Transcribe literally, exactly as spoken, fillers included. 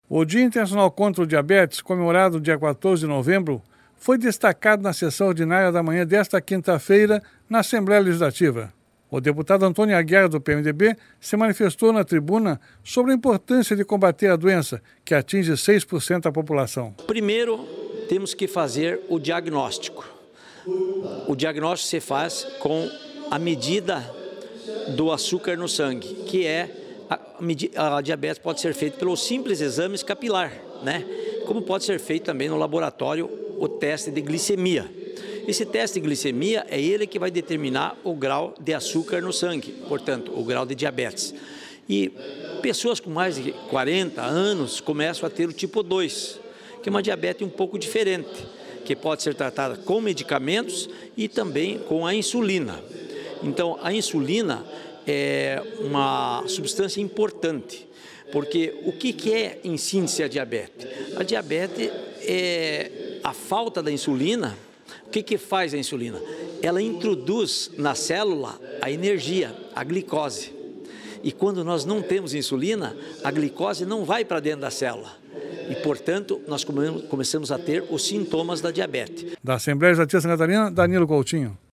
O Dia Internacional contra o Diabetes, comemorado dia quatorze de novembro, foi destacado na sessão ordinária da manhã desta quinta-feira na Assembleia Legislativa. O deputado Antônio Aguiar, do P M D B, se manifestou na tribuna sobre a importância de combater a doença, que atinge seis por cento da população. Primeiro, temos que fazer o diagnóstico. O diagnóstico se faz com a medida do açúcar no sangue, que é a, a diabetes pode ser feita pelos simples exames capilar, né? Como pode ser feito também no laboratório o teste de glicemia. Esse teste de glicemia é ele que vai determinar o grau de açúcar no sangue, portanto, o grau de diabetes. E pessoas com mais de quarenta anos começam a ter o tipo dois, que é uma diabetes um pouco diferente, que pode ser tratada com medicamentos e também com a insulina. Então, a insulina é uma substância importante, porque o que é em síntese a diabetes? A diabetes é a falta da insulina. O que que faz a insulina? Ela introduz na célula a energia, a glicose. E quando nós não temos insulina, a glicose não vai para dentro da célula. E, portanto, nós começamos a ter os sintomas da diabetes. Da Assembleia Legislativa de Santa Catarina, Danilo Coutinho.